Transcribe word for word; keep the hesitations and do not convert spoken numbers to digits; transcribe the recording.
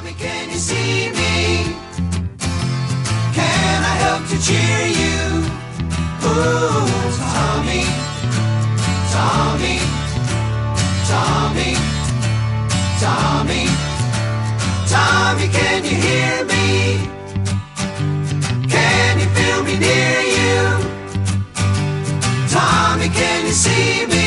Tommy, can you see me? Can I help to cheer you? Ooh, Tommy, Tommy, Tommy, Tommy, Tommy, can you hear me? Can you feel me near you? Tommy, can you see me?